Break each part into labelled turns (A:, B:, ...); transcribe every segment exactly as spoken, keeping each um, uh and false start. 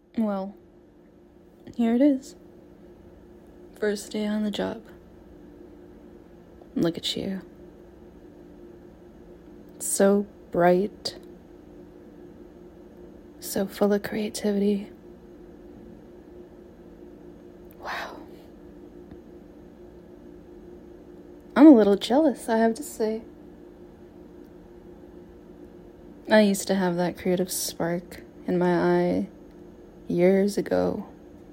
A: Well, here it is. First day on the job. Look at you. So bright. So full of creativity. Wow. I'm a little jealous, I have to say. I used to have that creative spark in my eye years ago.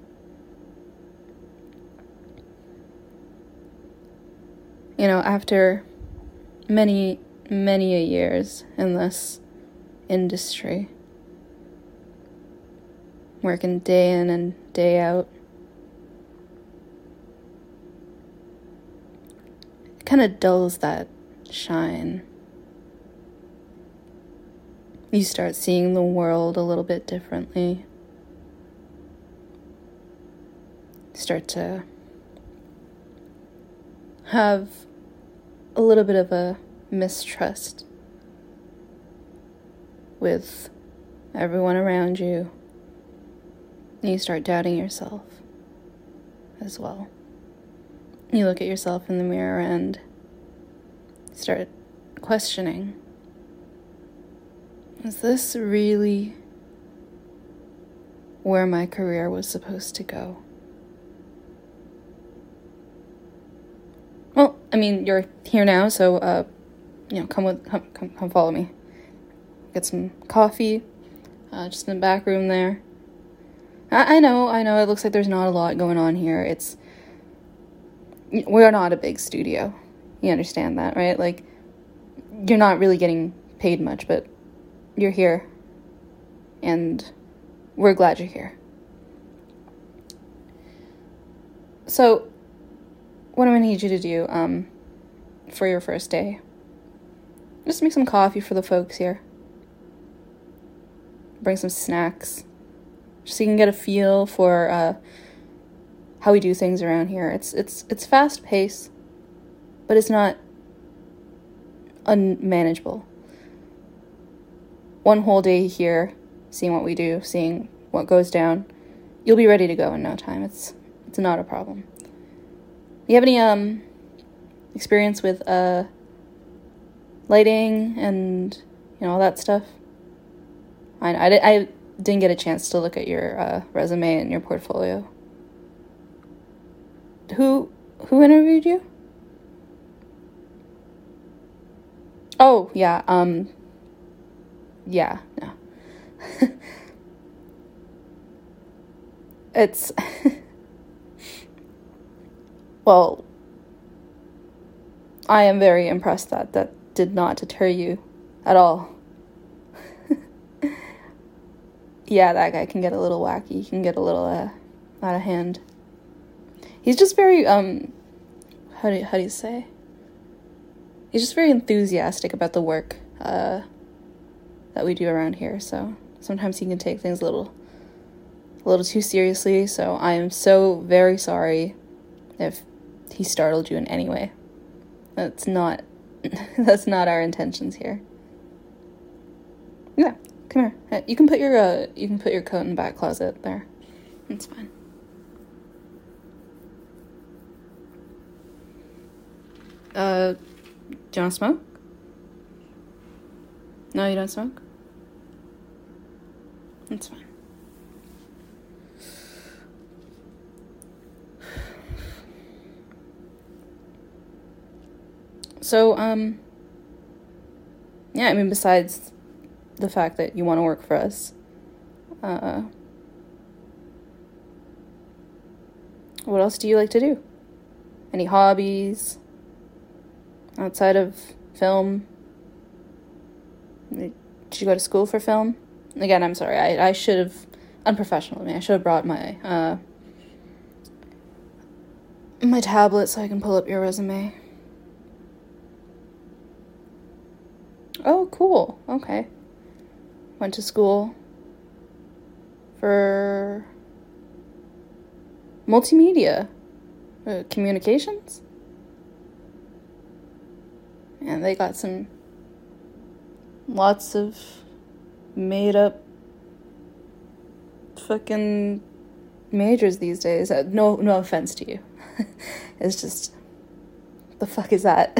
A: You know, after many, many a years in this industry, working day in and day out, it kind of dulls that shine. You start seeing the world a little bit differently. Start to have a little bit of a mistrust with everyone around you. And you start doubting yourself as well. You look at yourself in the mirror and start questioning, is this really where my career was supposed to go? Well, I mean, you're here now, so, uh, you know, come with, come, come, come follow me. Get some coffee, uh, just in the back room there. I, I know, I know, it looks like there's not a lot going on here. It's, we're not a big studio. You understand that, right? Like, you're not really getting paid much, but you're here, and we're glad you're here. So, what I'm going to need you to do um, for your first day, just make some coffee for the folks here. Bring some snacks, just so you can get a feel for uh, how we do things around here. It's it's it's fast paced, but it's not unmanageable. One whole day here, seeing what we do, seeing what goes down, you'll be ready to go in no time. It's it's not a problem. Do you have any um experience with uh lighting and, you know, all that stuff? I I, I didn't get a chance to look at your uh, resume and your portfolio. Who who interviewed you? Oh, yeah, um yeah, no. It's well, I am very impressed that that did not deter you at all. Yeah, that guy can get a little wacky. He can get a little uh, out of hand. He's just very, um, how do you, how do you say? He's just very enthusiastic about the work uh, that we do around here. So sometimes he can take things a little, a little too seriously. So I am so very sorry if he startled you in any way. That's not, that's not our intentions here. Yeah. Come here. Uh, You can put your uh, you can put your coat in the back closet there. It's fine. Uh, do you want to smoke? No, you don't smoke? It's fine. So, um, yeah, I mean, besides the fact that you want to work for us, uh, what else do you like to do? Any hobbies outside of film? Did you go to school for film? Again, I'm sorry, I, I should have, unprofessional of me, I should have brought my, uh, my tablet so I can pull up your resume. Oh, cool, okay. Went to school for multimedia, uh, communications. And they got some lots of made up fucking majors these days. Uh, no, no offense to you. It's just, the fuck is that?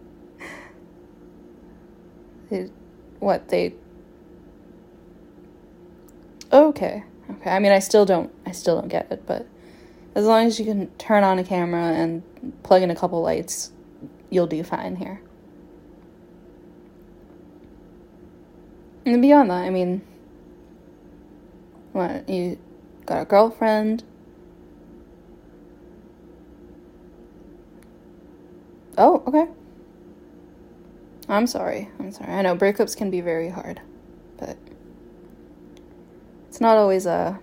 A: it, what they? Okay, okay. I mean, I still don't, I still don't get it, but as long as you can turn on a camera and plug in a couple lights, you'll do fine here. And beyond that, I mean, what, you got a girlfriend? Oh, okay. I'm sorry, I'm sorry. I know breakups can be very hard, but it's not always a...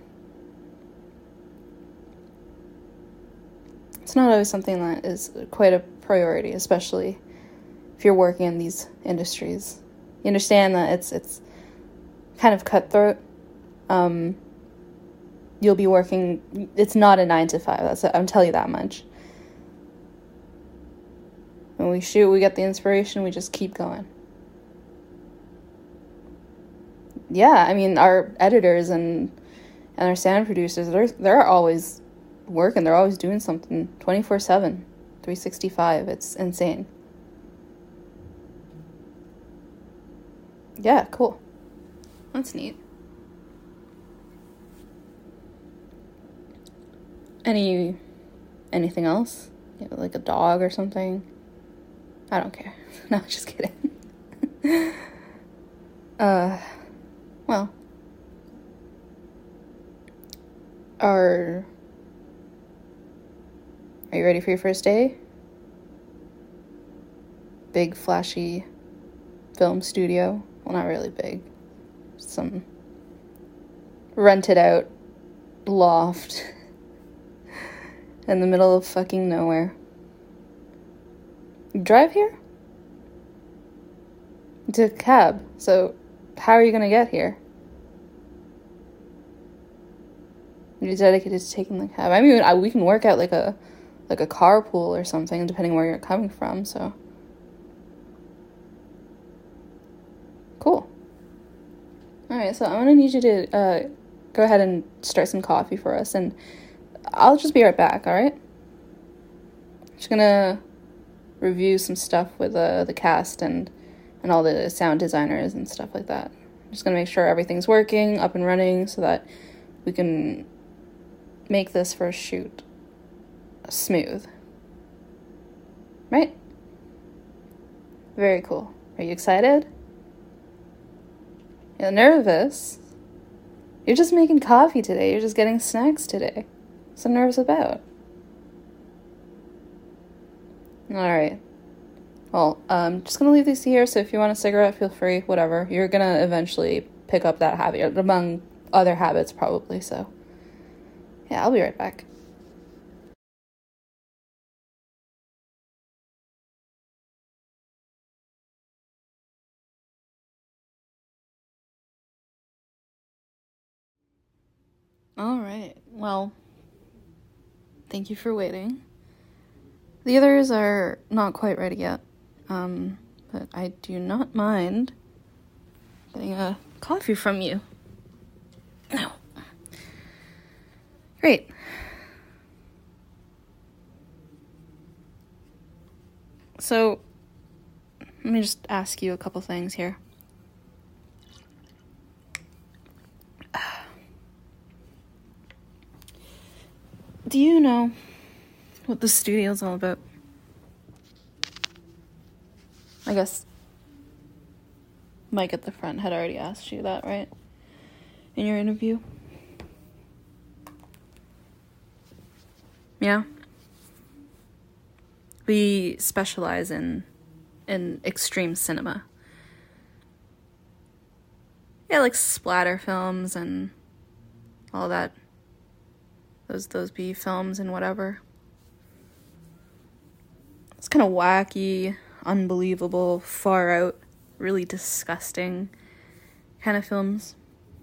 A: It's not always something that is quite a priority, especially if you're working in these industries. You understand that it's it's kind of cutthroat. Um, you'll be working, it's not a nine to five, that's I'm telling you that much. When we shoot, we get the inspiration, we just keep going. Yeah, I mean, our editors and and our sound producers, they're, they're always working, they're always doing something twenty-four seven, three sixty-five, it's insane. Yeah, cool. That's neat. Any, anything else? You know, like a dog or something? I don't care. No, just kidding. uh, well. Are, are you ready for your first day? Big, flashy film studio. Well, not really big. Some rented out loft in the middle of fucking nowhere. You drive here? You took a cab, so how are you gonna get here? You're dedicated to taking the cab. I mean, I, we can work out like a like a carpool or something, depending where you're coming from, so. Cool. Alright, so I'm gonna need you to uh, go ahead and start some coffee for us, and I'll just be right back, alright? Just gonna review some stuff with uh, the cast and, and all the sound designers and stuff like that. I'm just gonna make sure everything's working, up and running, so that we can make this first shoot smooth. Right? Very cool. Are you excited? You're nervous? You're just making coffee today. You're just getting snacks today. What's so nervous about? Alright. Well, I'm um, just gonna leave these here, so if you want a cigarette, feel free, whatever. You're gonna eventually pick up that habit, among other habits, probably, so. Yeah, I'll be right back. Alright, well, thank you for waiting. The others are not quite ready yet, um, but I do not mind getting a coffee from you. No. Great. So, let me just ask you a couple things here. Do you know what the studio's all about? I guess Mike at the front had already asked you that, right? In your interview? Yeah? We specialize in in extreme cinema. Yeah, like splatter films and all that. Those those B films and whatever. It's kind of wacky, unbelievable, far out, really disgusting kind of films.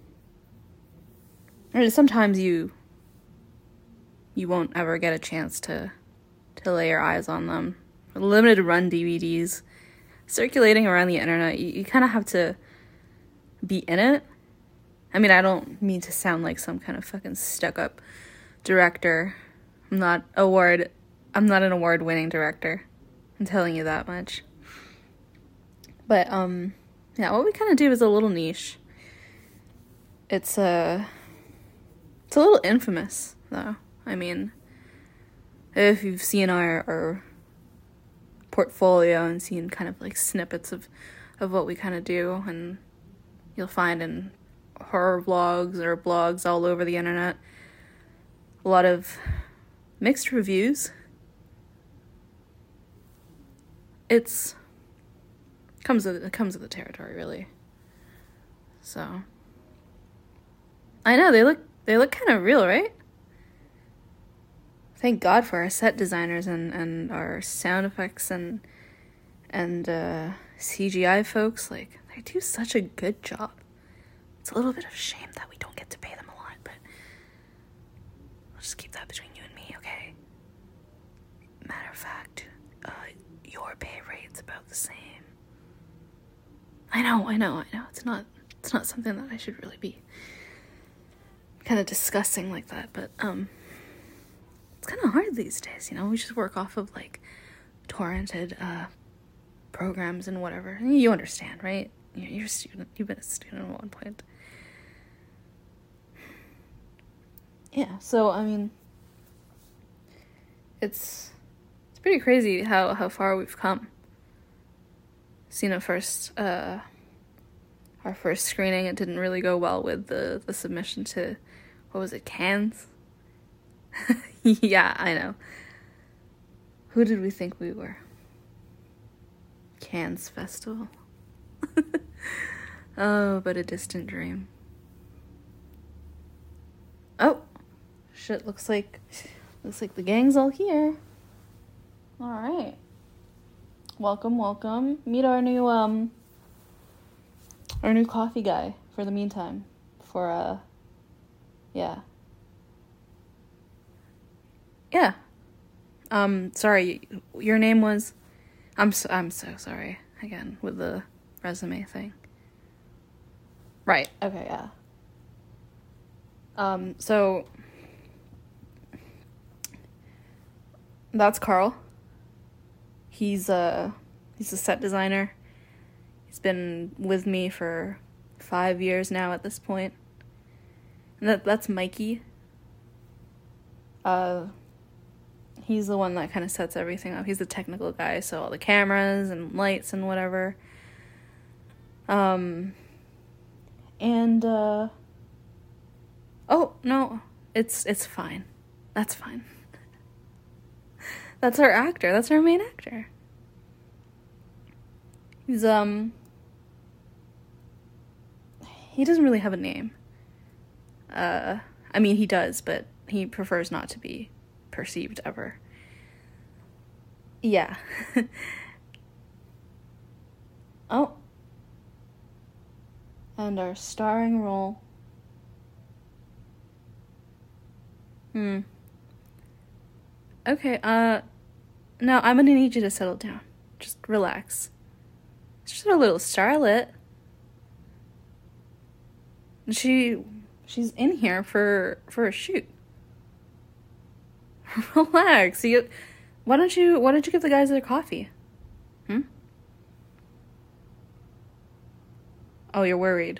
A: And sometimes you you won't ever get a chance to to lay your eyes on them. Limited run D V Ds circulating around the internet. You, you kind of have to be in it I mean, I don't mean to sound like some kind of fucking stuck-up director. I'm not award, I'm not an award-winning director. I'm telling you that much. But, um, yeah, what we kind of do is a little niche. It's, uh, it's a little infamous, though. I mean, if you've seen our, our portfolio and seen kind of, like, snippets of, of what we kind of do, and you'll find in horror vlogs or blogs all over the internet a lot of mixed reviews. It's comes with it comes with the territory, really. So I know they look they look kind of real, right? Thank God for our set designers and, and our sound effects and and uh, C G I folks. Like, they do such a good job. It's a little bit of a shame that we don't get to pay them a lot, but I'll just keep that between you and me, okay? Matter of fact, uh, your pay rate's about the same. I know, I know, I know. It's not, it's not something that I should really be kind of discussing like that, but um, it's kind of hard these days, you know? We just work off of, like, torrented uh, programs and whatever. You understand, right? You're a student. You've been a student at one point. Yeah, so, I mean, it's it's pretty crazy how, how far we've come. Seen a first, uh, our first screening, it didn't really go well with the, the submission to, what was it, Cannes? Yeah, I know. Who did we think we were? Cannes Festival. Oh, but a distant dream. Oh, shit, looks like, looks like the gang's all here. All right. Welcome, welcome. Meet our new, um, our new coffee guy for the meantime. For, uh, yeah. Yeah. Um, sorry, your name was, I'm so, I'm so sorry, again, with the resume thing. Right, okay, yeah. Um, so, that's Carl. He's, uh, he's a set designer. He's been with me for five years now at this point. And that, that's Mikey. Uh, he's the one that kind of sets everything up. He's the technical guy, so all the cameras and lights and whatever. Um, and, uh, oh, no, it's, it's fine. That's fine. That's our actor. That's our main actor. He's, um, he doesn't really have a name. Uh, I mean, he does, but he prefers not to be perceived ever. Yeah. Oh. And our starring role. Hmm. Okay, uh, now I'm gonna need you to settle down. Just relax. It's just our little starlet. She, she's in here for, for a shoot. Relax. You, why don't you, why don't you give the guys their coffee? Hmm? Oh, you're worried.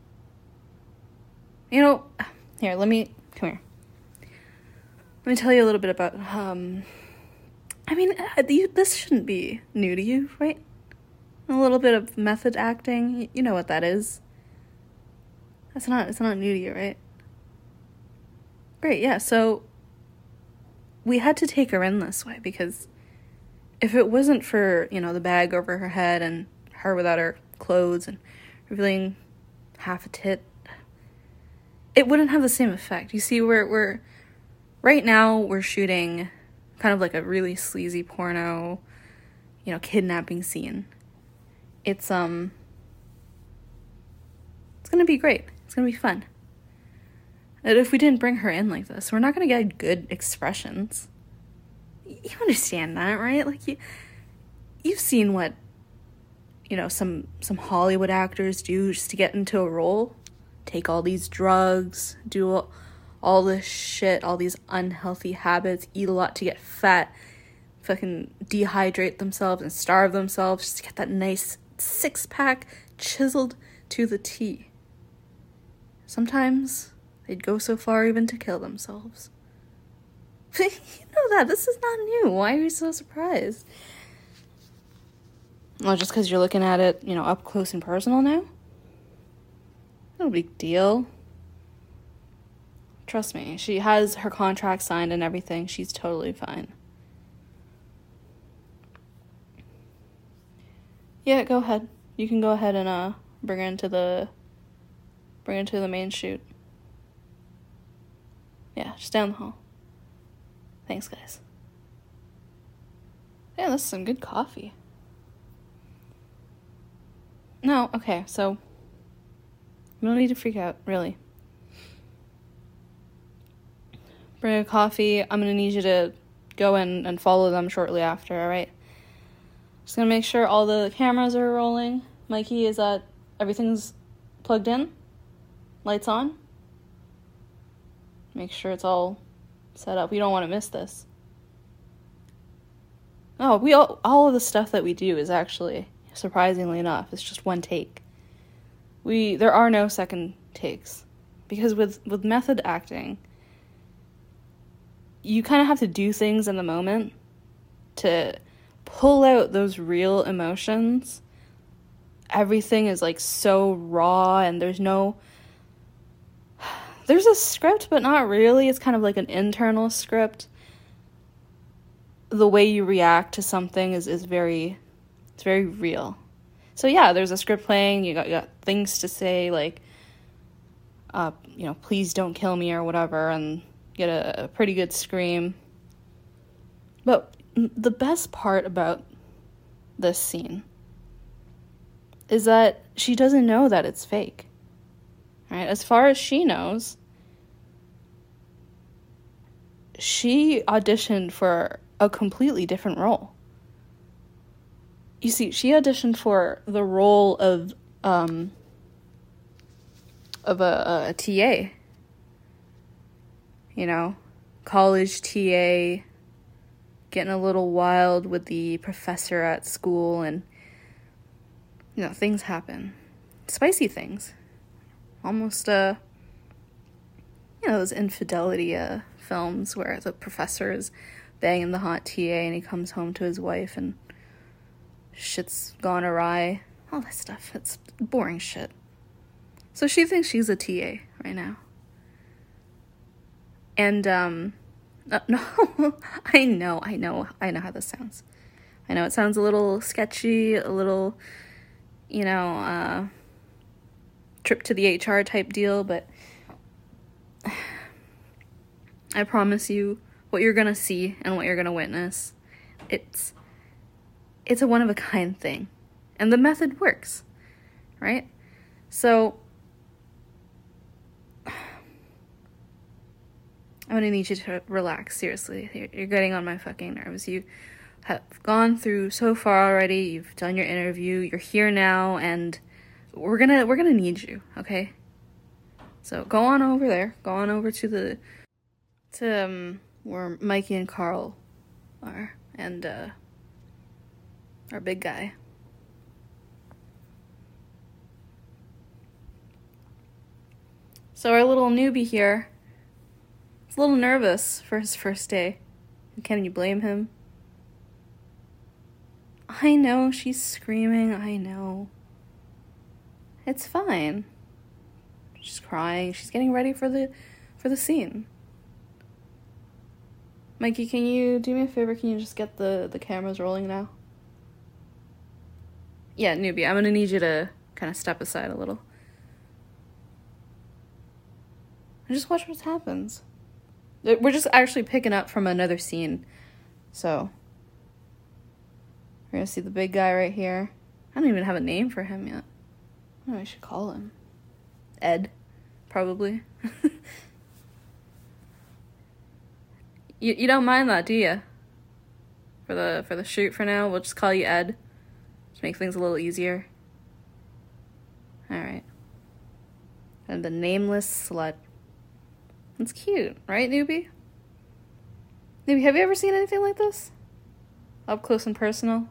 A: You know, here, let me, come here. Let me tell you a little bit about, um, I mean, uh, you, this shouldn't be new to you, right? A little bit of method acting, you, you know what that is. That's not, it's not new to you, right? Great, yeah, so we had to take her in this way because if it wasn't for, you know, the bag over her head and her without her clothes and revealing half a tit, it wouldn't have the same effect. You see, we're, we're, right now we're shooting kind of like a really sleazy porno, you know, kidnapping scene. It's, um, it's gonna be great. It's gonna be fun. And if we didn't bring her in like this, we're not gonna get good expressions. You understand that, right? Like, you, you've seen what, you know, some, some Hollywood actors do just to get into a role. take all these drugs, do all, all this shit, all these unhealthy habits, eat a lot to get fat, fucking dehydrate themselves and starve themselves just to get that nice six-pack chiseled to the T. Sometimes they'd go so far even to kill themselves. You know that. This is not new. Why are you so surprised? Well, just because you're looking at it, you know, up close and personal now? No big deal. Trust me, she has her contract signed and everything. She's totally fine. Yeah, go ahead. You can go ahead and uh bring her into the bring her into the main shoot. Yeah, just down the hall. Thanks, guys. Yeah, this is some good coffee. No, okay, so you don't need to freak out, really. Bring a coffee. I'm gonna need you to go in and follow them shortly after, alright? Just gonna make sure all the cameras are rolling. Mikey, is that everything's plugged in? Lights on? Make sure it's all set up. We don't want to miss this. Oh, we all, all of the stuff that we do is actually, surprisingly enough, it's just one take. We there are no second takes. Because with, with method acting, you kind of have to do things in the moment to pull out those real emotions. Everything is like so raw and there's no there's a script, but not really. It's kind of like an internal script. The way you react to something is, is very it's very real. So yeah, there's a script playing, you got, you got things to say like uh you know, please don't kill me or whatever, and get a, a pretty good scream. But the best part about this scene is that she doesn't know that it's fake. Right? As far as she knows, she auditioned for a completely different role. You see, she auditioned for the role of um of a, a T A. You know, college T A, getting a little wild with the professor at school, and, you know, things happen. Spicy things. Almost, uh, you know, those infidelity uh, films where the professor is banging the hot T A and he comes home to his wife and shit's gone awry. All that stuff. It's boring shit. So she thinks she's a T A right now. And, um, uh, no, I know, I know, I know how this sounds. I know it sounds a little sketchy, a little, you know, uh, trip to the H R type deal, but I promise you, what you're gonna see and what you're gonna witness, it's, it's a one-of-a-kind thing. And the method works, right? So, I'm gonna need you to relax, seriously. You're, you're getting on my fucking nerves. You have gone through so far already. You've done your interview. You're here now, and we're gonna we're gonna need you, okay? So go on over there. Go on over to the to um where Mikey and Carl are, and uh our big guy. So our little newbie here, he's a little nervous for his first day. Can you blame him? I know, she's screaming, I know. It's fine. She's crying, she's getting ready for the for the scene. Mikey, can you do me a favor? Can you just get the, the cameras rolling now? Yeah, newbie, I'm gonna need you to kind of step aside a little. And just watch what happens. We're just actually picking up from another scene. So, we're gonna see the big guy right here. I don't even have a name for him yet. What do I should call him? Ed, probably. you you don't mind that, do you? For the for the shoot for now, we'll just call you Ed. Just make things a little easier. All right. And the nameless slut. It's cute, right, newbie? Newbie, have you ever seen anything like this? Up close and personal?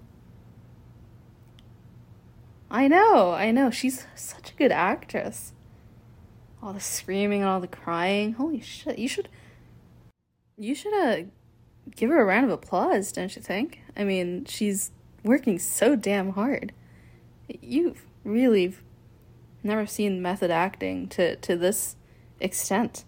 A: I know, I know. She's such a good actress. All the screaming and all the crying. Holy shit. You should... You should, uh... give her a round of applause, don't you think? I mean, she's working so damn hard. You've really never seen method acting to, to this extent.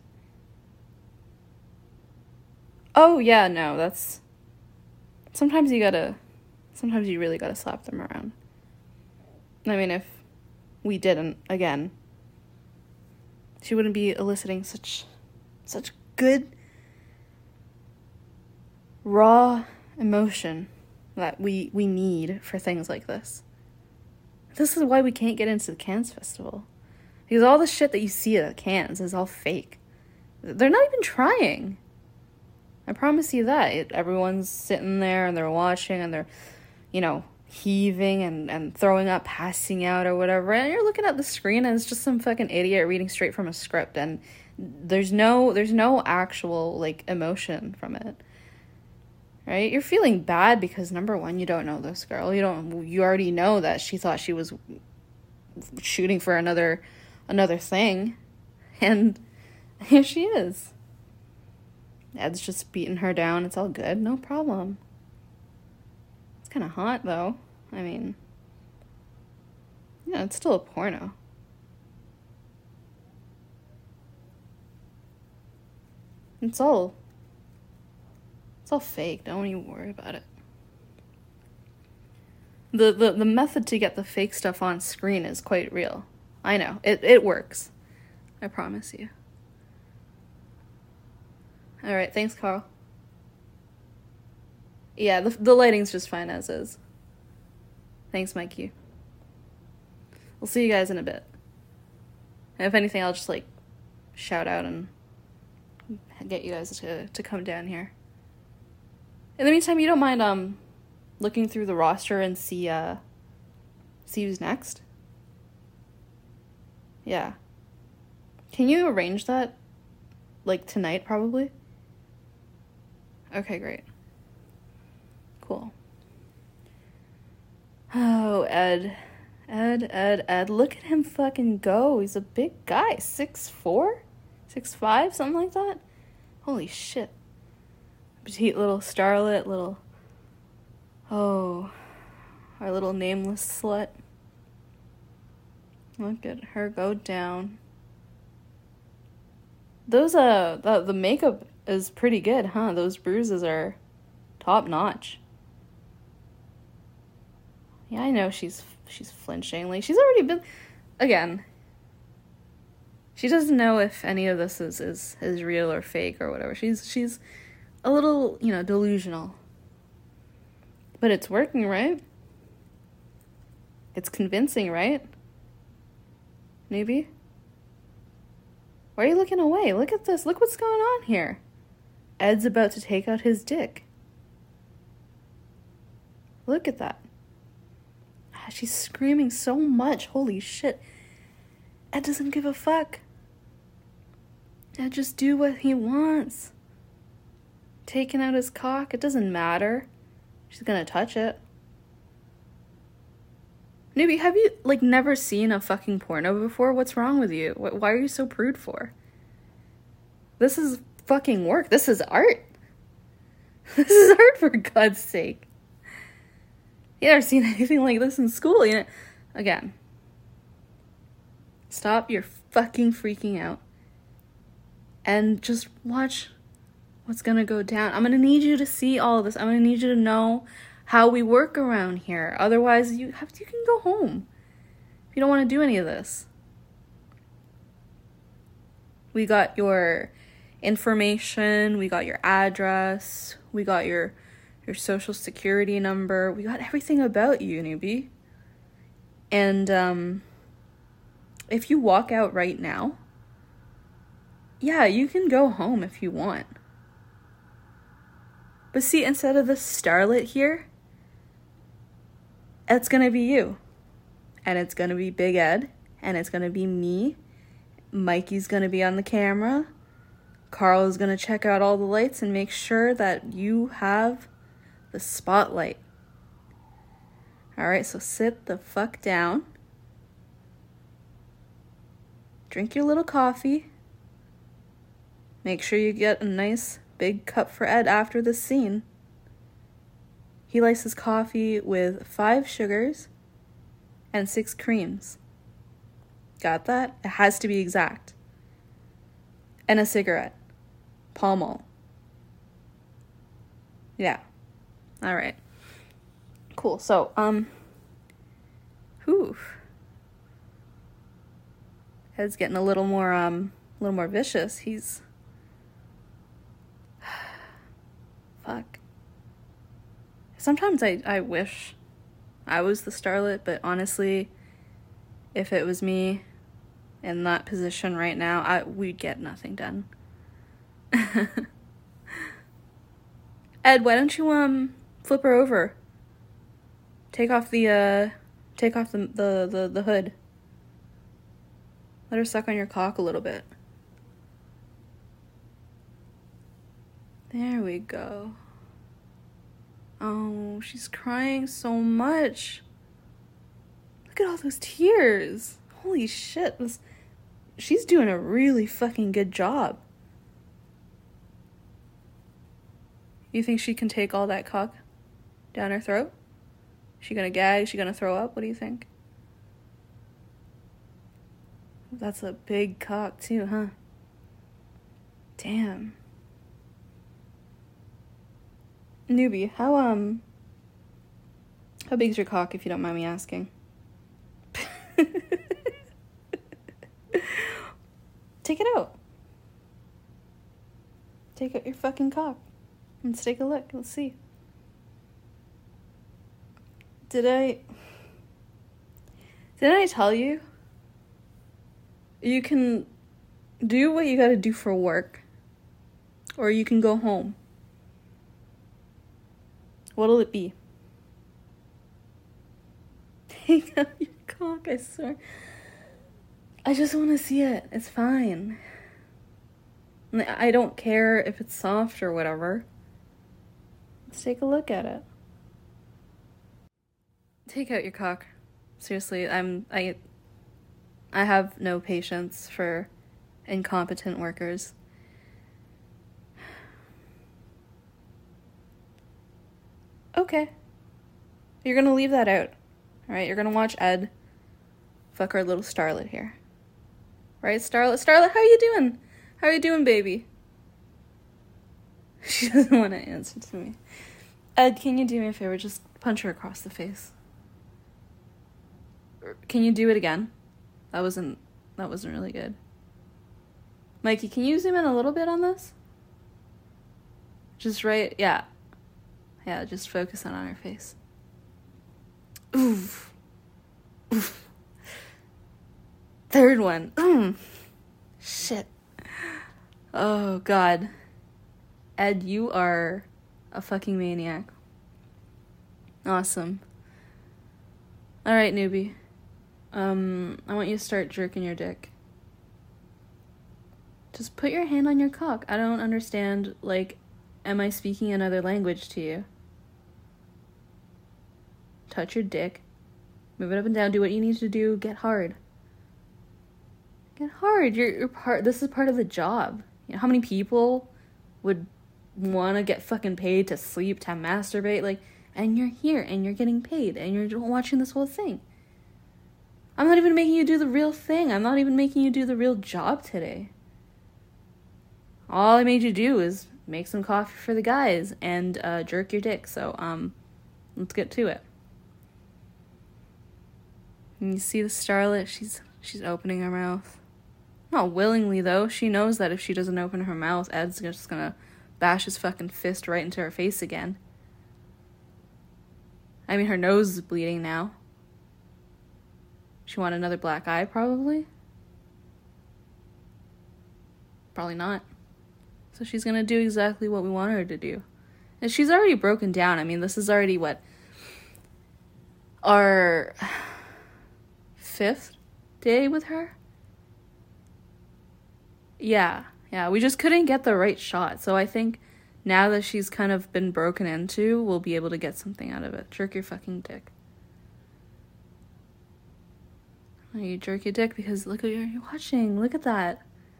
A: Oh, yeah, no, that's... Sometimes you gotta... Sometimes you really gotta slap them around. I mean, if we didn't, again, she wouldn't be eliciting such... such good... raw emotion that we, we need for things like this. This is why we can't get into the Cannes Festival. Because all the shit that you see at Cannes is all fake. They're not even trying. I promise you that. It, everyone's sitting there and they're watching and they're, you know, heaving and, and throwing up, passing out or whatever. And you're looking at the screen and it's just some fucking idiot reading straight from a script. And there's no, there's no actual, like, emotion from it. Right? You're feeling bad because, number one, you don't know this girl. You don't, you already know that she thought she was shooting for another, another thing. And here she is. Ed's just beating her down. It's all good. No problem. It's kind of hot, though. I mean, yeah, it's still a porno. It's all... It's all fake. Don't even worry about it. The, the the method to get the fake stuff on screen is quite real. I know. It, it works. I promise you. Alright, thanks, Carl. Yeah, the, the lighting's just fine as is. Thanks, Mikey. We'll see you guys in a bit. And if anything, I'll just, like, shout out and get you guys to, to come down here. In the meantime, you don't mind um looking through the roster and see uh see who's next? Yeah. Can you arrange that? Like tonight, probably? Okay, great. Cool. Oh, Ed. Ed, Ed, Ed. Look at him fucking go. He's a big guy. six four? six five? Something like that? Holy shit. Petite little starlet, little... Oh, our little nameless slut. Look at her go down. Those, uh, the, the makeup is pretty good, huh? Those bruises are top notch. Yeah, I know she's, she's flinching. Like, she's already been... Again, she doesn't know if any of this is, is, is real or fake or whatever. She's, she's... a little, you know, delusional. But it's working, right? It's convincing, right? Maybe? Why are you looking away? Look at this. Look what's going on here. Ed's about to take out his dick. Look at that. Ah, she's screaming so much. Holy shit. Ed doesn't give a fuck. Ed just do what he wants. Taking out his cock, it doesn't matter. She's gonna touch it. Newbie, have you, like, never seen a fucking porno before? What's wrong with you? Why are you so prude for? This is fucking work. This is art. This is art, for God's sake. You never seen anything like this in school, you know? Again. Stop your fucking freaking out. And just watch what's gonna go down. I'm gonna need you to see all of this. I'm gonna need you to know how we work around here. Otherwise, you have to, you can go home if you don't want to do any of this. We got your information. We got your address. We got your your social security number. We got everything about you, newbie. And um, if you walk out right now, yeah, you can go home if you want. But see, instead of the starlet here, it's gonna be you. And it's gonna be Big Ed. And it's gonna be me. Mikey's gonna be on the camera. Carl is gonna check out all the lights and make sure that you have the spotlight. Alright, so sit the fuck down. Drink your little coffee. Make sure you get a nice big cup for Ed after this scene. He likes his coffee with five sugars and six creams. Got that? It has to be exact. And a cigarette. Pall Mall. Yeah. All right. Cool. So, um, whew. Ed's getting a little more, um, a little more vicious. He's, fuck. Sometimes I, I wish I was the starlet, but honestly, if it was me in that position right now, I we'd get nothing done. Ed, why don't you, um, flip her over? Take off the, uh, take off the, the, the, the hood. Let her suck on your cock a little bit. There we go. Oh, she's crying so much. Look at all those tears. Holy shit. This, she's doing a really fucking good job. You think she can take all that cock down her throat? Is she gonna gag? Is she gonna throw up? What do you think? That's a big cock too, huh? Damn. Newbie, how, um... how big's your cock, if you don't mind me asking? Take it out. Take out your fucking cock. Let's take a look. Let's see. Did I... Didn't I tell you? You can do what you gotta do for work. Or you can go home. What'll it be? Take out your cock, I swear. I just want to see it. It's fine. I don't care if it's soft or whatever. Let's take a look at it. Take out your cock. Seriously, I'm I I have no patience for incompetent workers. Okay. You're gonna leave that out. Alright, you're gonna watch Ed fuck our little starlet here. Right, Starlet? Starlet, how you doing? How you doing, baby? She doesn't want to answer to me. Ed, can you do me a favor? Just punch her across the face. Can you do it again? That wasn't, that wasn't really good. Mikey, can you zoom in a little bit on this? Just right, yeah. Yeah, just focus on on her face. Oof. Oof. Third one. Mm. Shit. Oh, God. Ed, you are a fucking maniac. Awesome. Alright, newbie. Um, I want you to start jerking your dick. Just put your hand on your cock. I don't understand, like, am I speaking another language to you? Touch your dick. Move it up and down. Do what you need to do. Get hard. Get hard. You're, you're part. This is part of the job. You know how many people would want to get fucking paid to sleep, to masturbate, like, and you're here and you're getting paid and you're watching this whole thing. I'm not even making you do the real thing. I'm not even making you do the real job today. All I made you do is make some coffee for the guys and uh, jerk your dick. So, um, let's get to it. And you see the starlet, she's she's opening her mouth. Not willingly, though. She knows that if she doesn't open her mouth, Ed's just gonna bash his fucking fist right into her face again. I mean, her nose is bleeding now. She want another black eye, probably? Probably not. So she's gonna do exactly what we want her to do. And she's already broken down. I mean, this is already, what, our fifth day with her? Yeah, yeah, we just couldn't get the right shot. So I think now that she's kind of been broken into, we'll be able to get something out of it. Jerk your fucking dick. Oh, you jerk your dick because look what you're watching. Look at that.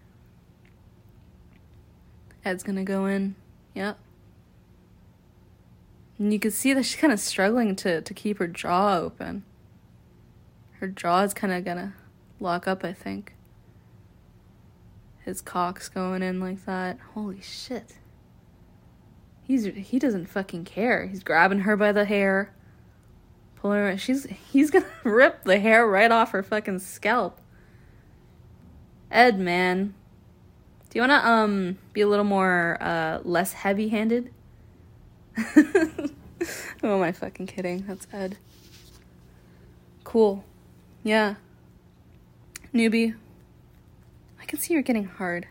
A: Ed's gonna go in. Yep. And you can see that she's kind of struggling to, to keep her jaw open. Her jaw is kind of gonna lock up, I think. His cock's going in like that. Holy shit. He's he doesn't fucking care. He's grabbing her by the hair. Pulling her. She's he's gonna rip the hair right off her fucking scalp. Ed, man. Do you wanna um be a little more uh less heavy-handed? Who am I fucking kidding? That's Ed. Cool. Yeah. Newbie. I can see you're getting hard.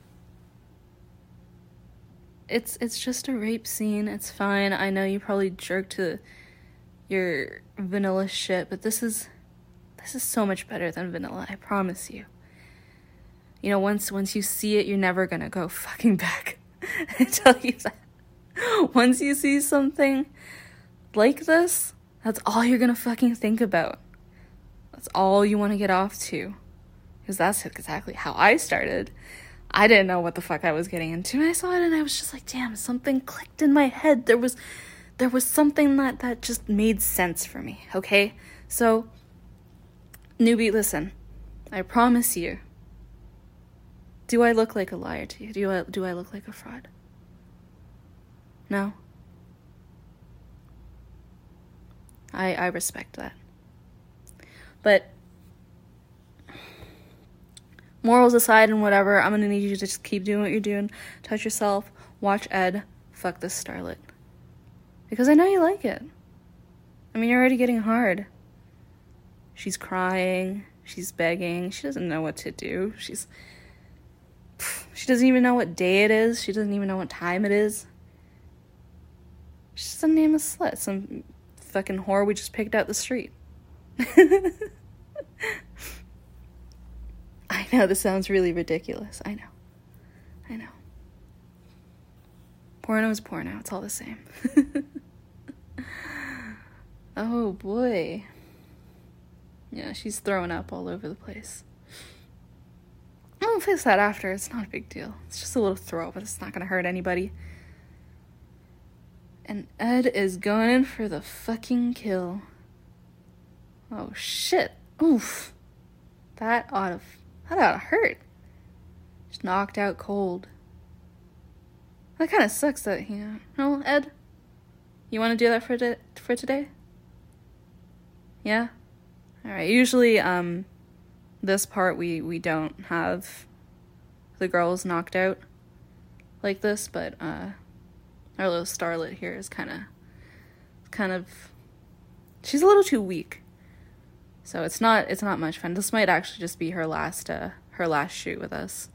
A: It's it's just a rape scene. It's fine. I know you probably jerked to your vanilla shit, but this is this is so much better than vanilla, I promise you. You know, once once you see it, you're never gonna go fucking back. I tell you that. Once you see something like this, that's all you're gonna fucking think about. That's all you want to get off to. Because that's exactly how I started. I didn't know what the fuck I was getting into. And I saw it and I was just like, damn, something clicked in my head. There was there was something that, that just made sense for me, okay? So, newbie, listen. I promise you. Do I look like a liar to you? Do I, do I look like a fraud? No? I I respect that. But morals aside and whatever, I'm gonna need you to just keep doing what you're doing. Touch yourself. Watch Ed. Fuck this starlet. Because I know you like it. I mean, you're already getting hard. She's crying. She's begging. She doesn't know what to do. She's... She doesn't even know what day it is. She doesn't even know what time it is. She's just a nameless slut. Some fucking whore we just picked out the street. I know, this sounds really ridiculous. I know. I know. Porno is porno. It's all the same. Oh, boy. Yeah, she's throwing up all over the place. I'll fix that after. It's not a big deal. It's just a little throw, but it's not going to hurt anybody. And Ed is going in for the fucking kill. Oh, shit. Oof. That ought to... That ought to hurt. Just knocked out cold. That kind of sucks that, you know... No, Ed? You want to do that for, di- for today? Yeah? Alright, usually, um... this part we, we don't have the girls knocked out like this, but, uh... our little starlet here is kind of... kind of... She's a little too weak. So it's not it's not much fun. This might actually just be her last uh her last shoot with us.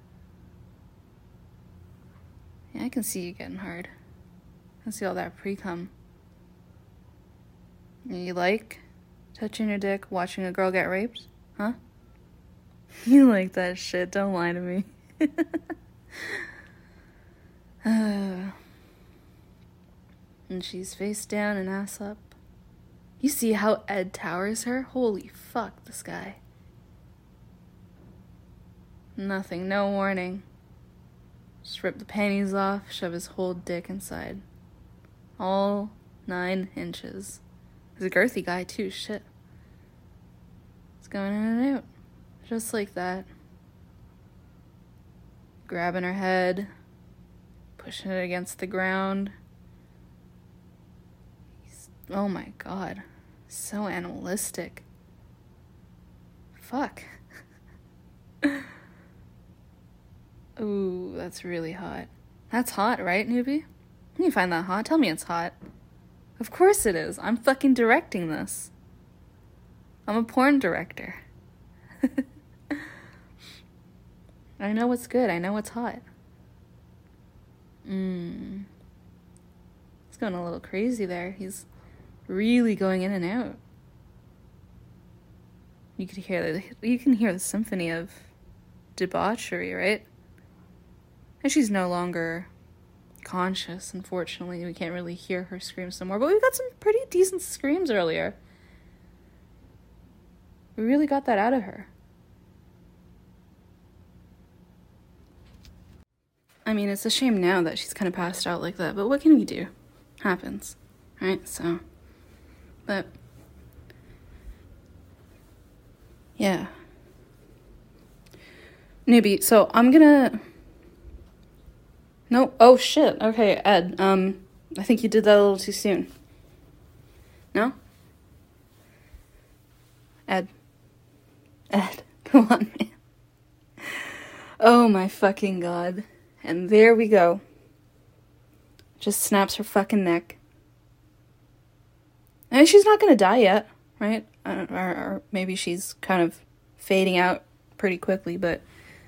A: Yeah, I can see you getting hard. I can see all that pre-cum. You like touching your dick, watching a girl get raped? Huh? You like that shit, don't lie to me. uh, and she's face down and ass up. You see how Ed towers her? Holy fuck, this guy. Nothing, no warning. Just rip the panties off, shove his whole dick inside. All nine inches. He's a girthy guy too, shit. It's going in and out. Just like that. Grabbing her head. Pushing it against the ground. He's, oh my god. So animalistic. Fuck. Ooh, that's really hot. That's hot, right, newbie? You find that hot? Tell me it's hot. Of course it is. I'm fucking directing this. I'm a porn director. I know what's good. I know what's hot. Mmm. He's going a little crazy there. He's really going in and out. You could hear the, you can hear the symphony of debauchery, right? And she's no longer conscious, unfortunately. We can't really hear her screams no more, but we got some pretty decent screams earlier. We really got that out of her. I mean, it's a shame now that she's kind of passed out like that, but what can you do? Happens, right? So, but, yeah. Newbie, so I'm gonna, no, oh shit, okay, Ed, um, I think you did that a little too soon. No? Ed. Ed, come on, man. Oh my fucking god. And there we go. Just snaps her fucking neck. And she's not gonna die yet, right? Or, or maybe she's kind of fading out pretty quickly, but...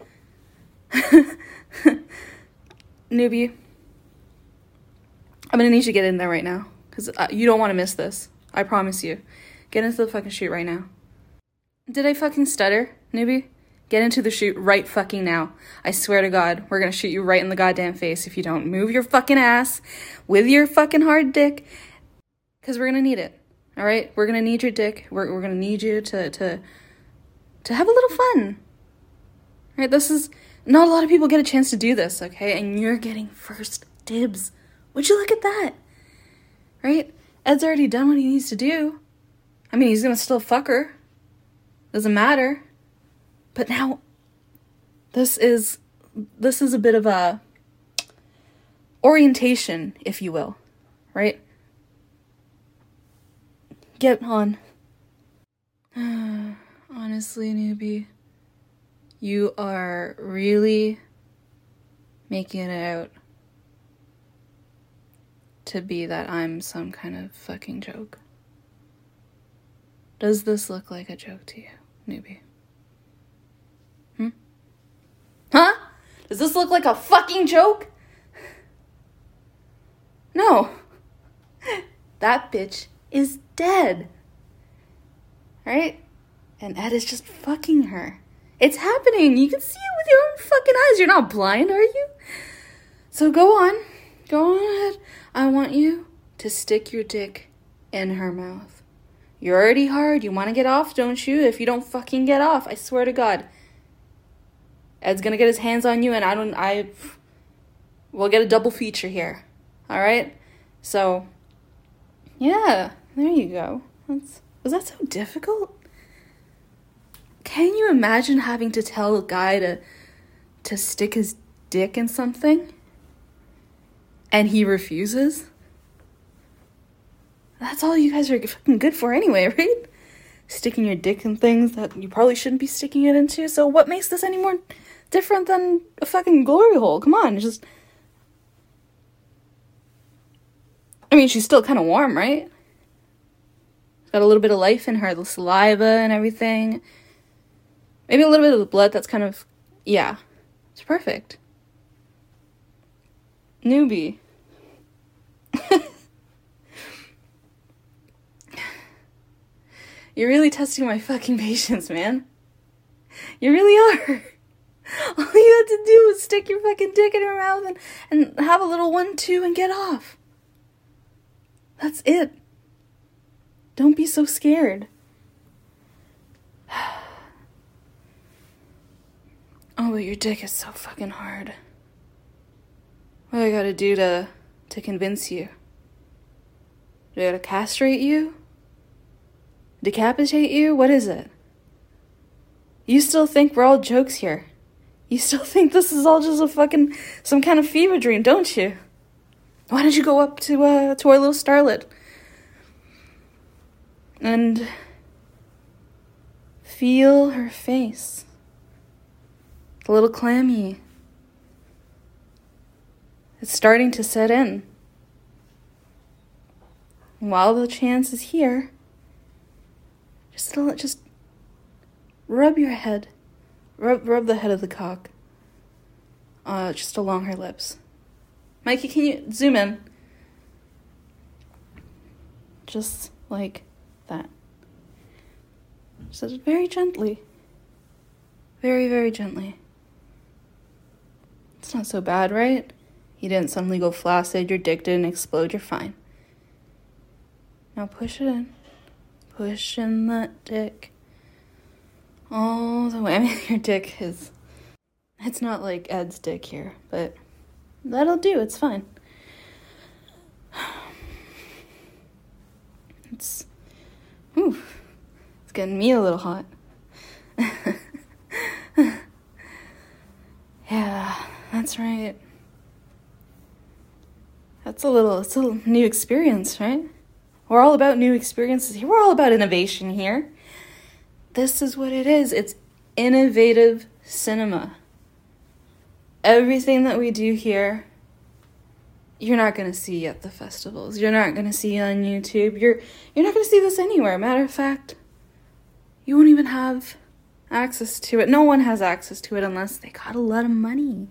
A: Newbie, I'm gonna need you to get in there right now. Because uh, you don't want to miss this. I promise you. Get into the fucking chute right now. Did I fucking stutter, Newbie? Get into the chute right fucking now. I swear to God, we're gonna shoot you right in the goddamn face if you don't move your fucking ass with your fucking hard dick. Because we're gonna need it, alright? We're gonna need your dick. We're, we're gonna need you to, to, to have a little fun. Right? This is... Not a lot of people get a chance to do this, okay? And you're getting first dibs. Would you look at that? Right? Ed's already done what he needs to do. I mean, he's gonna still fuck her. Doesn't matter. But now, this is, this is a bit of a orientation, if you will. Right? Get on. Honestly, Newbie. You are really making it out to be that I'm some kind of fucking joke. Does this look like a joke to you, Newbie? Hmm? Huh? Does this look like a fucking joke? No. That bitch is dead. Right? And Ed is just fucking her. It's happening. You can see it with your own fucking eyes. You're not blind, are you? So go on. Go on ahead. I want you to stick your dick in her mouth. You're already hard. You want to get off, don't you? If you don't fucking get off, I swear to God. Ed's gonna get his hands on you and I don't, I, we'll get a double feature here. All right? So, yeah. There you go. That's, was that so difficult? Can you imagine having to tell a guy to to stick his dick in something and he refuses? That's all you guys are fucking good for anyway, right? Sticking your dick in things that you probably shouldn't be sticking it into. So what makes this any more different than a fucking glory hole? Come on, just... I mean, she's still kind of warm, right? She's got a little bit of life in her, the saliva and everything. Maybe a little bit of the blood that's kind of... Yeah. It's perfect. Newbie. You're really testing my fucking patience, man. You really are. All you had to do was stick your fucking dick in her mouth and, and have a little one-two and get off. That's it. Don't be so scared. Oh, but your dick is so fucking hard. What do I gotta do to, to convince you? Do I gotta castrate you? Decapitate you? What is it? You still think we're all jokes here? You still think this is all just a fucking, some kind of fever dream, don't you? Why don't you go up to, uh, to our little starlet? And feel her face. A little clammy. It's starting to set in. While the chance is here, just just rub your head, rub rub the head of the cock, uh, just along her lips. Mikey, can you zoom in? Just like that. Just very gently, very very gently. It's not so bad, right? You didn't suddenly go flaccid, your dick didn't explode, you're fine. Now push it in. Push in that dick. All the way. I mean, your dick is... It's not like Ed's dick here, but that'll do, it's fine. It's... Ooh. It's getting me a little hot. Yeah, that's right. That's a little, it's a little new experience, right? We're all about new experiences here. We're all about innovation here. This is what it is. It's innovative cinema. Everything that we do here, you're not going to see at the festivals. You're not going to see on YouTube. You're you're not going to see this anywhere. Matter of fact, you won't even have access to it. No one has access to it unless they got a lot of money.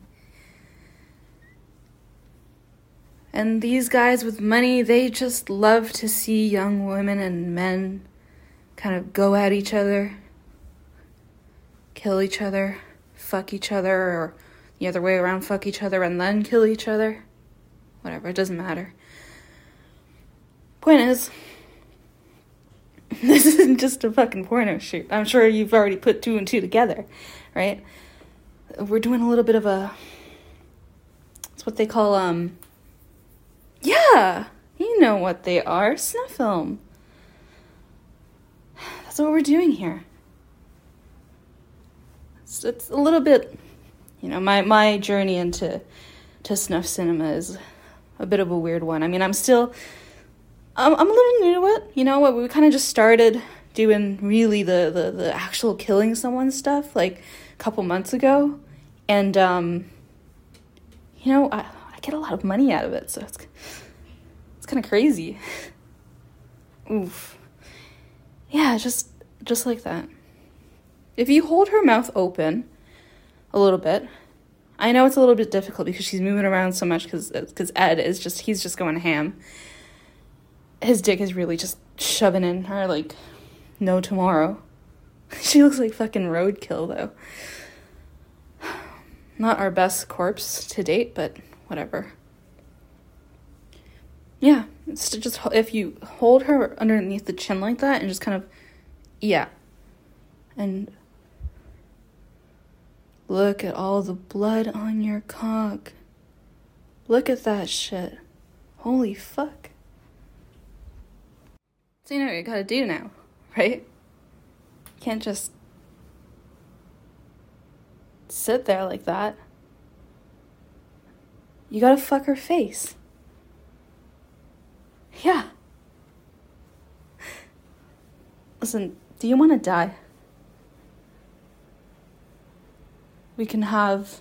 A: And these guys with money, they just love to see young women and men kind of go at each other, kill each other, fuck each other, or the other way around, fuck each other and then kill each other. Whatever, it doesn't matter. Point is, this isn't just a fucking porno shoot. I'm sure you've already put two and two together, right? We're doing a little bit of a, it's what they call, um, yeah, you know what they are, snuff film. That's what we're doing here. It's, it's a little bit, you know, my, my journey into to snuff cinema is a bit of a weird one. I mean, I'm still, I'm, I'm a little new to it. You know what, we kind of just started doing really the, the, the actual killing someone stuff, like, a couple months ago. And, um, you know, I, I get a lot of money out of it, so it's, it's kind of crazy. Oof. Yeah, just, just like that. If you hold her mouth open a little bit, I know it's a little bit difficult because she's moving around so much because because Ed is just, he's just going ham. His dick is really just shoving in her like no tomorrow. She looks like fucking roadkill, though. Not our best corpse to date, but whatever. Yeah, it's just, if you hold her underneath the chin like that and just kind of, yeah. And look at all the blood on your cock. Look at that shit. Holy fuck. So you know what you gotta do now, right? You can't just sit there like that. You gotta fuck her face. Yeah. Listen, do you want to die? We can have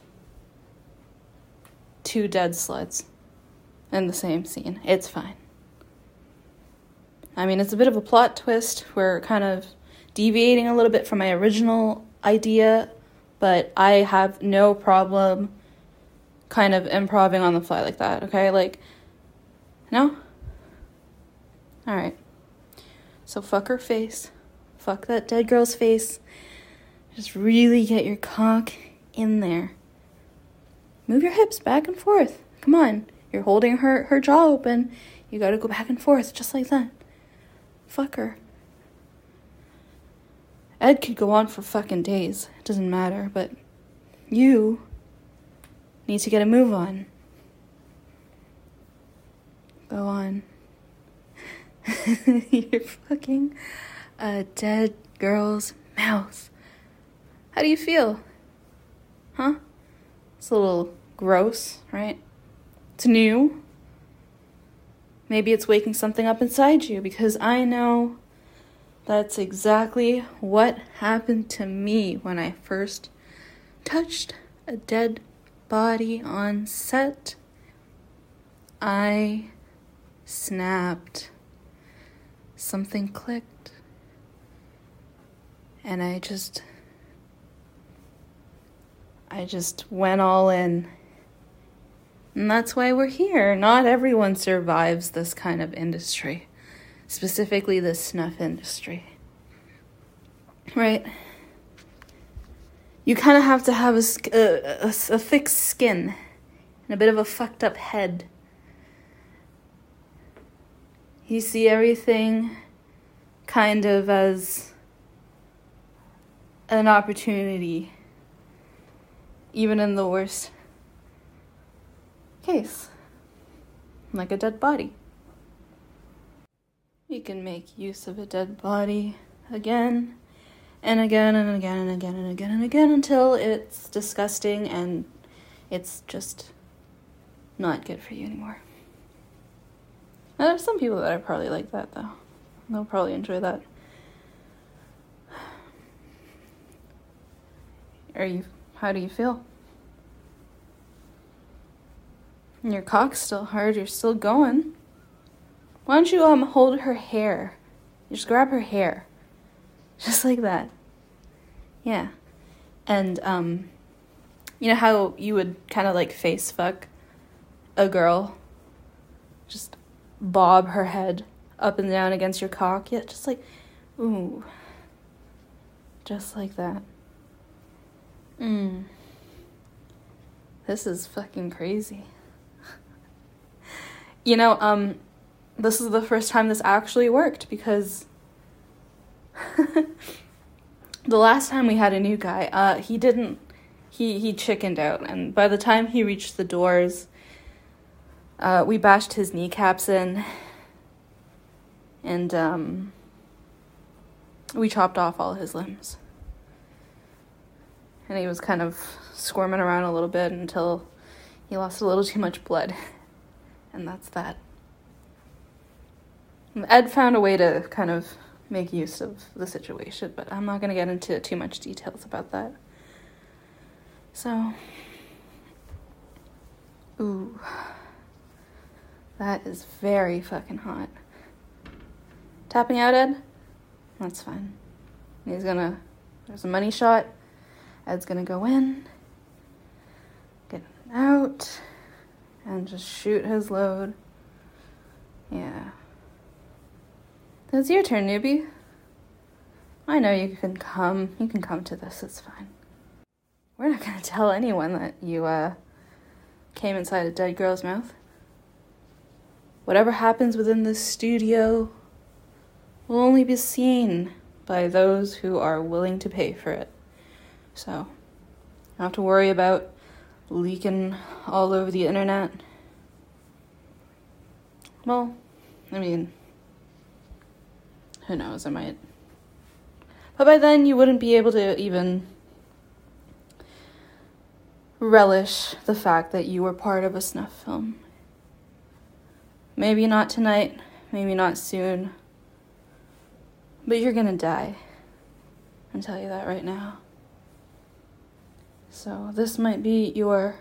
A: two dead sluts in the same scene. It's fine. I mean, it's a bit of a plot twist. We're kind of deviating a little bit from my original idea, but I have no problem kind of improvising on the fly like that, okay? Like, no? Alright. So fuck her face. Fuck that dead girl's face. Just really get your cock in there. Move your hips back and forth. Come on. You're holding her, her jaw open. You gotta go back and forth, just like that. Fuck her. Ed could go on for fucking days. It doesn't matter, but you need to get a move on. Go on. You're fucking a dead girl's mouth. How do you feel? Huh? It's a little gross, right? It's new. Maybe it's waking something up inside you, because I know that's exactly what happened to me when I first touched a dead body on set. I snapped. Something clicked. And I just... I just went all in. And that's why we're here. Not everyone survives this kind of industry. Specifically the snuff industry. Right? you kind of have to have a, a, a, a thick skin and a bit of a fucked up head. You see everything kind of as an opportunity, even in the worst case, like a dead body. You can make use of a dead body again and again and again and again and again and again until it's disgusting and it's just not good for you anymore. Now, there's some people that are probably like that, though. They'll probably enjoy that. Are you, how do you feel? Your cock's still hard, you're still going. Why don't you um hold her hair? You just grab her hair. Just like that. Yeah. And um you know how you would kind of like face fuck a girl? Just bob her head up and down against your cock. Yeah, just like, ooh. Just like that. Mmm. This is fucking crazy. You know, um, this is the first time this actually worked because the last time we had a new guy, uh, he didn't, he, he chickened out. And by the time he reached the doors, uh, we bashed his kneecaps in and, um, we chopped off all his limbs. And he was kind of squirming around a little bit until he lost a little too much blood. And that's that. Ed found a way to kind of make use of the situation, but I'm not going to get into too much details about that. So, ooh, that is very fucking hot. Tapping out, Ed? That's fine. He's gonna, there's a money shot. Ed's gonna go in, get out, and just shoot his load. Yeah. It's your turn, newbie. I know you can come. You can come to this. It's fine. We're not gonna tell anyone that you, uh, came inside a dead girl's mouth. Whatever happens within this studio will only be seen by those who are willing to pay for it. So, you don't have to worry about leaking all over the internet. Well, I mean, who knows, I might. But by then, you wouldn't be able to even relish the fact that you were part of a snuff film. Maybe not tonight, maybe not soon, but you're gonna die. I'll tell you that right now. So this might be your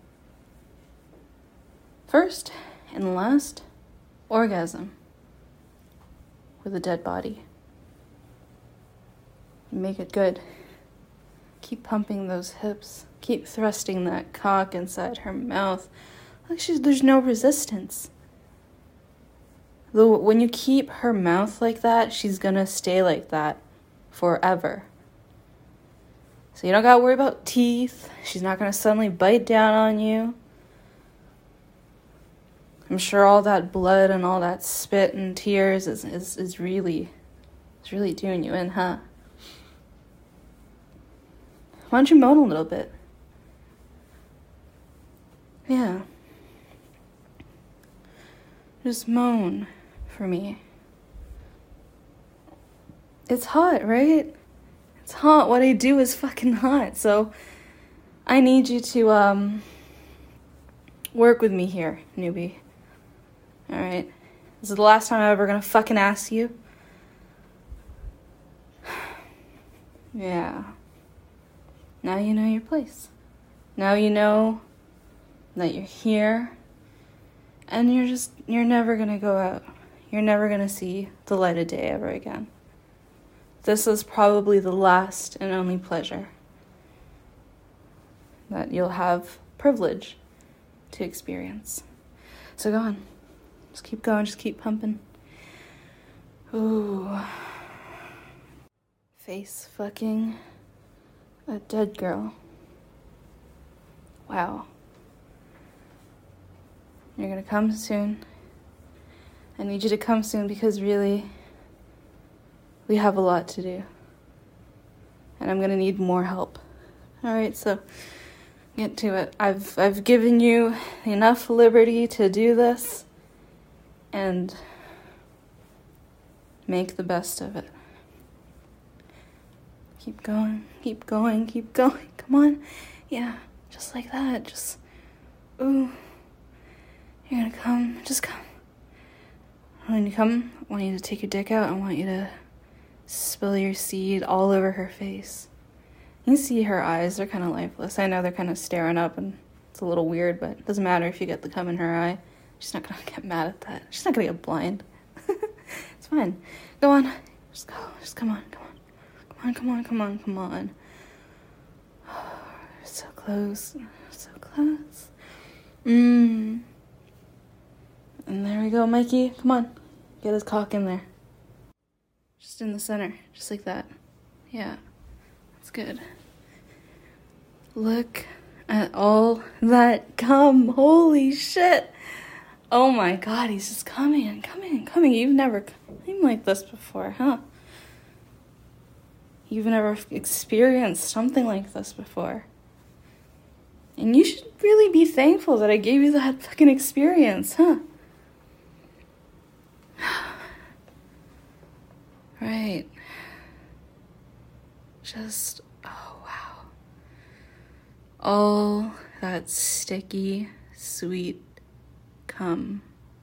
A: first and last orgasm with a dead body. Make it good. Keep pumping those hips. Keep thrusting that cock inside her mouth. Like she's, there's no resistance. Though when you keep her mouth like that, she's gonna stay like that forever. So you don't gotta worry about teeth. She's not gonna suddenly bite down on you. I'm sure all that blood and all that spit and tears is, is, is really, is really doing you in, huh? Why don't you moan a little bit? Yeah. Just moan for me. It's hot, right? It's hot. What I do is fucking hot. So I need you to um work with me here, newbie. Alright? This is the last time I'm ever gonna fucking ask you. Yeah. Now you know your place. Now you know that you're here. And you're just, you're never gonna go out. You're never gonna see the light of day ever again. This is probably the last and only pleasure that you'll have privilege to experience. So go on. Just keep going, just keep pumping. Ooh. Face fucking A dead girl. Wow. You're gonna come soon. I need you to come soon because really, we have a lot to do. And I'm gonna need more help. Alright, so get to it. I've I've given you enough liberty to do this and make the best of it. Keep going, keep going, keep going. Come on. Yeah, just like that. Just, ooh. You're gonna come. Just come. When you come, I want you to take your dick out. I want you to spill your seed all over her face. You can see her eyes. They're kind of lifeless. I know they're kind of staring up, and it's a little weird, but it doesn't matter if you get the cum in her eye. She's not gonna get mad at that. She's not gonna get blind. It's fine. Go on. Just go. Just come on. Come on. Come on, come on, come on, come on. So close, so close. Mmm. And there we go, Mikey. Come on. Get his cock in there. Just in the center, just like that. Yeah, that's good. Look at all that cum. Holy shit. Oh my god, he's just coming and coming and coming. You've never come like this before, huh? You've never experienced something like this before. And you should really be thankful that I gave you that fucking experience, huh? Right. Just, oh wow. All that sticky, sweet cum.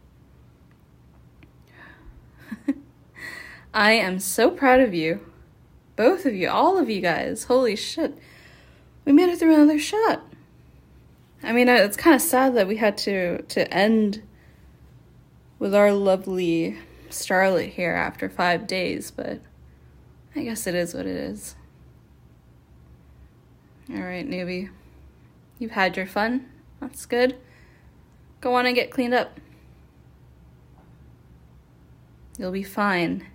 A: I am so proud of you. Both of you, all of you guys. Holy shit. We made it through another shot. I mean, it's kind of sad that we had to, to end with our lovely starlet here after five days, but I guess it is what it is. Alright, newbie. You've had your fun. That's good. Go on and get cleaned up. You'll be fine.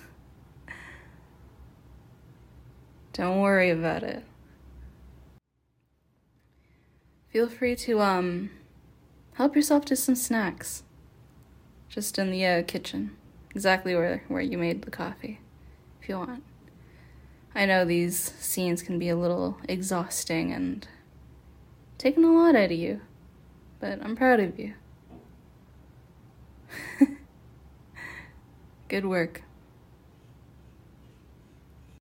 A: Don't worry about it. Feel free to, um, help yourself to some snacks. Just in the uh, kitchen. Exactly where, where you made the coffee, if you want. I know these scenes can be a little exhausting and taking a lot out of you, but I'm proud of you. Good work.